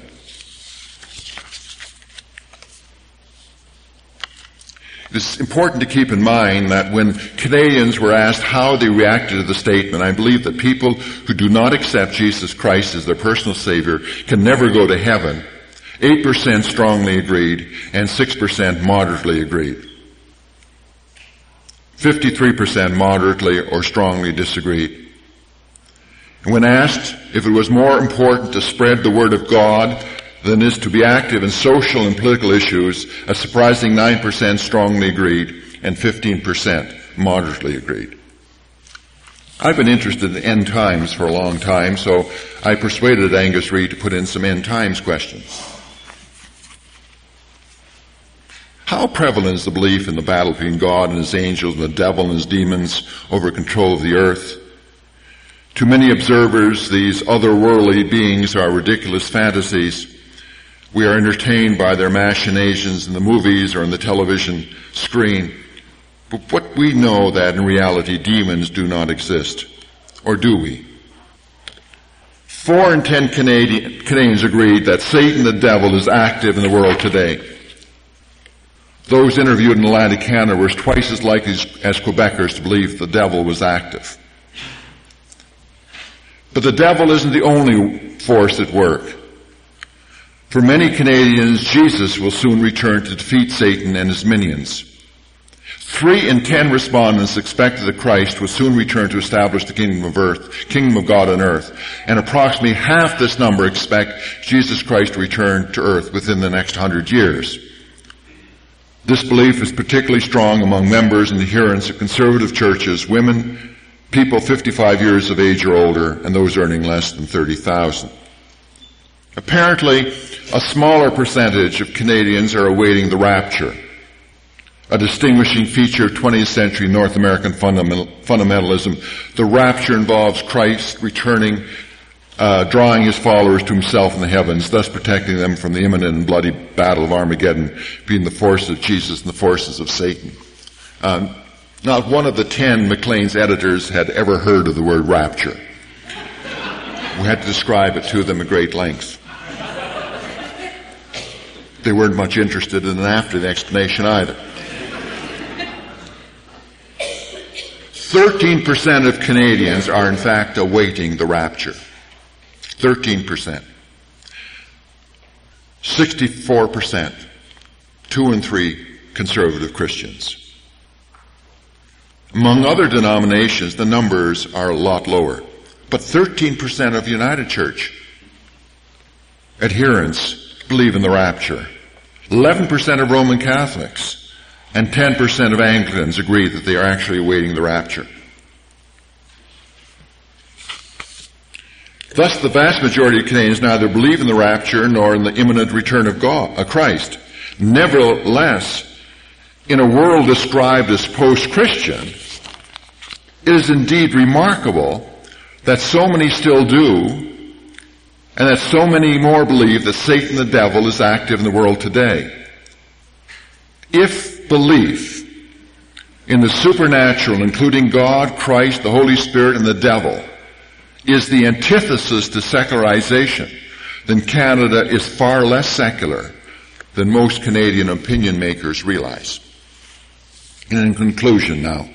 [SPEAKER 1] It's important to keep in mind that when Canadians were asked how they reacted to the statement, I believe that people who do not accept Jesus Christ as their personal Savior can never go to heaven. 8% strongly agreed and 6% moderately agreed. 53% moderately or strongly disagreed. And when asked if it was more important to spread the Word of God than is to be active in social and political issues, a surprising 9% strongly agreed and 15% moderately agreed. I've been interested in end times for a long time, so I persuaded Angus Reid to put in some end times questions. How prevalent is the belief in the battle between God and his angels and the devil and his demons over control of the earth? To many observers, these otherworldly beings are ridiculous fantasies. We are entertained by their machinations in the movies or on the television screen. But what we know that in reality demons do not exist. Or do we? 4 in 10 Canadians agreed that Satan the devil is active in the world today. Those interviewed in Atlantic Canada were twice as likely as Quebecers to believe the devil was active. But the devil isn't the only force at work. For many Canadians, Jesus will soon return to defeat Satan and his minions. 3 in 10 respondents expected that Christ will soon return to establish the kingdom of God on earth, and approximately half this number expect Jesus Christ to return to earth within the next 100 years. This belief is particularly strong among members and adherents of conservative churches, women, people 55 years of age or older, and those earning less than $30,000. Apparently, a smaller percentage of Canadians are awaiting the rapture, a distinguishing feature of 20th century North American fundamentalism. The rapture involves Christ returning, drawing his followers to himself in the heavens, thus protecting them from the imminent and bloody battle of Armageddon between the forces of Jesus and the forces of Satan. Not one of the 10 Maclean's editors had ever heard of the word rapture. We had to describe it to them at great length. They weren't much interested in after the explanation either. 13% of Canadians are in fact awaiting the rapture. 13%. 64%, 2 and 3 conservative Christians. Among other denominations, the numbers are a lot lower. But 13% of United Church adherents believe in the rapture. 11% of Roman Catholics and 10% of Anglicans agree that they are actually awaiting the rapture. Thus, the vast majority of Canadians neither believe in the rapture nor in the imminent return of Christ. Nevertheless, in a world described as post-Christian, it is indeed remarkable that so many still do, and that so many more believe that Satan the devil is active in the world today. If belief in the supernatural, including God, Christ, the Holy Spirit, and the devil, is the antithesis to secularization, then Canada is far less secular than most Canadian opinion makers realize. And in conclusion now,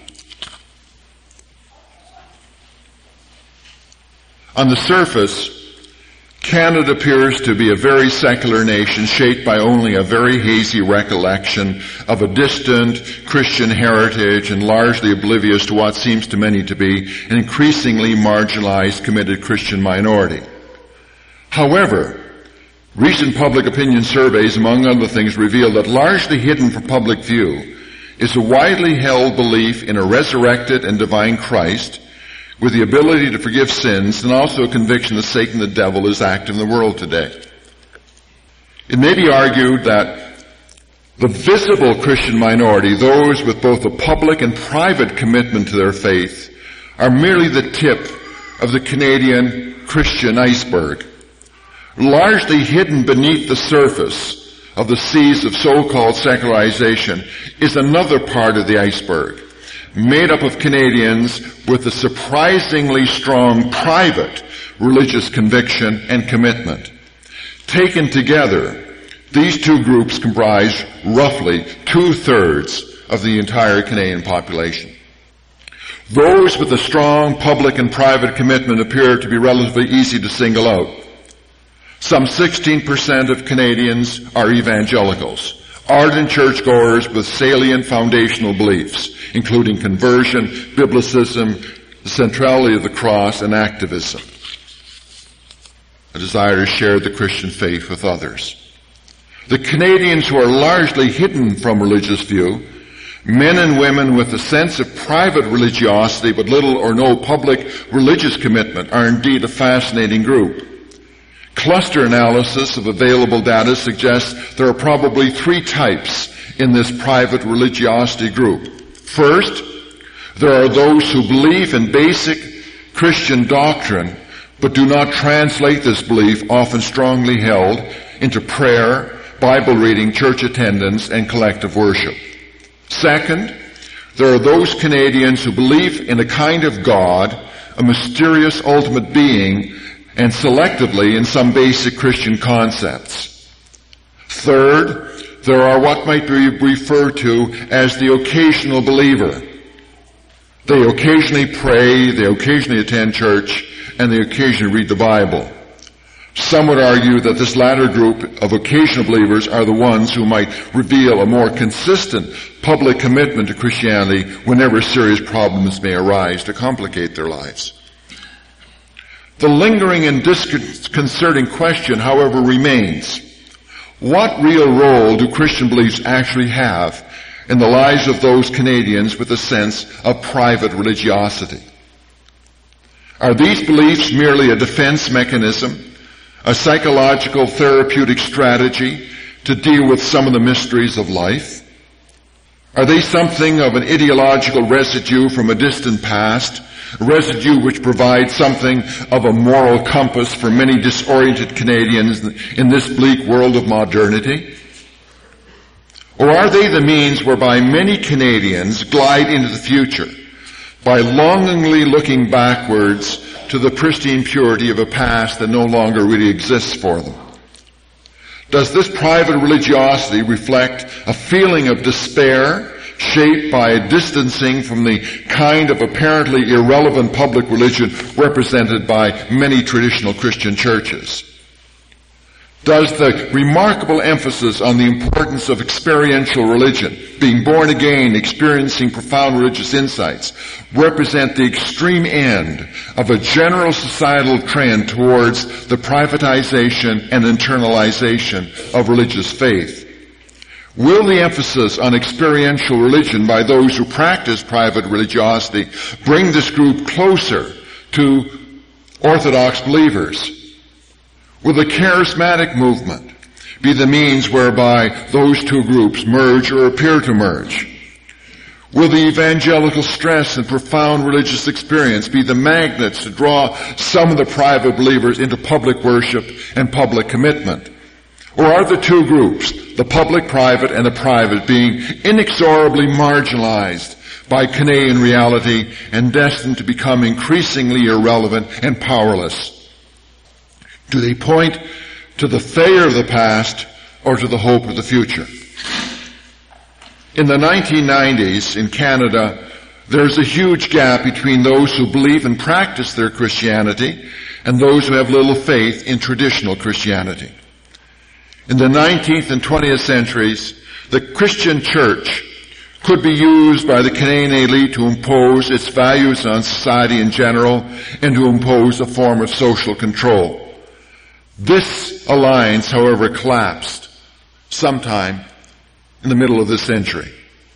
[SPEAKER 1] on the surface, Canada appears to be a very secular nation shaped by only a very hazy recollection of a distant Christian heritage and largely oblivious to what seems to many to be an increasingly marginalized, committed Christian minority. However, recent public opinion surveys, among other things, reveal that largely hidden from public view is a widely held belief in a resurrected and divine Christ with the ability to forgive sins, and also a conviction that Satan the devil is active in the world today. It may be argued that the visible Christian minority, those with both a public and private commitment to their faith, are merely the tip of the Canadian Christian iceberg. Largely hidden beneath the surface of the seas of so-called secularization is another part of the iceberg, made up of Canadians with a surprisingly strong private religious conviction and commitment. Taken together, these two groups comprise roughly 2/3 of the entire Canadian population. Those with a strong public and private commitment appear to be relatively easy to single out. Some 16% of Canadians are evangelicals, ardent churchgoers with salient foundational beliefs, including conversion, biblicism, the centrality of the cross, and activism. A desire to share the Christian faith with others. The Canadians who are largely hidden from religious view, men and women with a sense of private religiosity but little or no public religious commitment, are indeed a fascinating group. Cluster analysis of available data suggests there are probably 3 types in this private religiosity group. First, there are those who believe in basic Christian doctrine but do not translate this belief, often strongly held, into prayer, Bible reading, church attendance, and collective worship. Second, there are those Canadians who believe in a kind of God, a mysterious ultimate being, and selectively in some basic Christian concepts. Third, there are what might be referred to as the occasional believer. They occasionally pray, they occasionally attend church, and they occasionally read the Bible. Some would argue that this latter group of occasional believers are the ones who might reveal a more consistent public commitment to Christianity whenever serious problems may arise to complicate their lives. The lingering and disconcerting question, however, remains: what real role do Christian beliefs actually have in the lives of those Canadians with a sense of private religiosity? Are these beliefs merely a defense mechanism a psychological therapeutic strategy to deal with some of the mysteries of life? Are they something of an ideological residue from a distant past, a residue which provides something of a moral compass for many disoriented Canadians in this bleak world of modernity? Or are they the means whereby many Canadians glide into the future by longingly looking backwards to the pristine purity of a past that no longer really exists for them? Does this private religiosity reflect a feeling of despair shaped by a distancing from the kind of apparently irrelevant public religion represented by many traditional Christian churches? Does the remarkable emphasis on the importance of experiential religion, being born again, experiencing profound religious insights, represent the extreme end of a general societal trend towards the privatization and internalization of religious faith? Will the emphasis on experiential religion by those who practice private religiosity bring this group closer to Orthodox believers? Will the charismatic movement be the means whereby those two groups merge or appear to merge? Will the evangelical stress and profound religious experience be the magnets to draw some of the private believers into public worship and public commitment? Or are the two groups, the public-private and the private, being inexorably marginalized by Canadian reality and destined to become increasingly irrelevant and powerless? Do they point to the failure of the past or to the hope of the future? In the 1990s in Canada, there's a huge gap between those who believe and practice their Christianity and those who have little faith in traditional Christianity. In the 19th and 20th centuries, the Christian church could be used by the Canadian elite to impose its values on society in general and to impose a form of social control. This alliance, however, collapsed sometime in the middle of this century.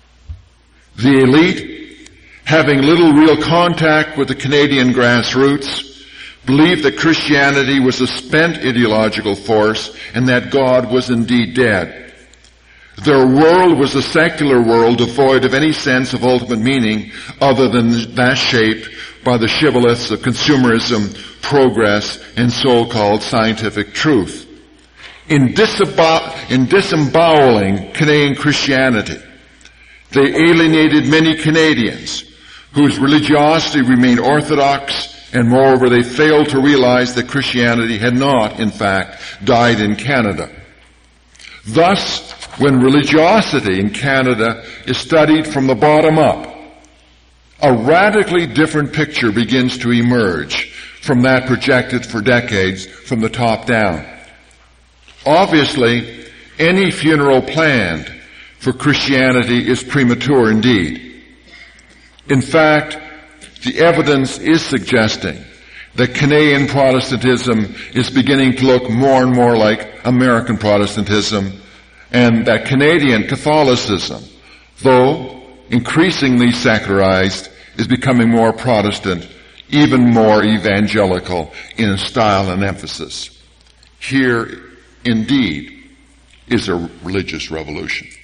[SPEAKER 1] The elite, having little real contact with the Canadian grassroots, believed that Christianity was a spent ideological force and that God was indeed dead. Their world was a secular world devoid of any sense of ultimate meaning other than that shaped by the shibboleths of consumerism, progress, and so-called scientific truth. In disemboweling Canadian Christianity, they alienated many Canadians whose religiosity remained orthodox, and moreover they failed to realize that Christianity had not, in fact, died in Canada. Thus, when religiosity in Canada is studied from the bottom up, a radically different picture begins to emerge from that projected for decades from the top down. Obviously, any funeral planned for Christianity is premature indeed. In fact, the evidence is suggesting that Canadian Protestantism is beginning to look more and more like American Protestantism, and that Canadian Catholicism, though increasingly secularized, is becoming more Protestant, even more evangelical in style and emphasis. Here, indeed, is a religious revolution.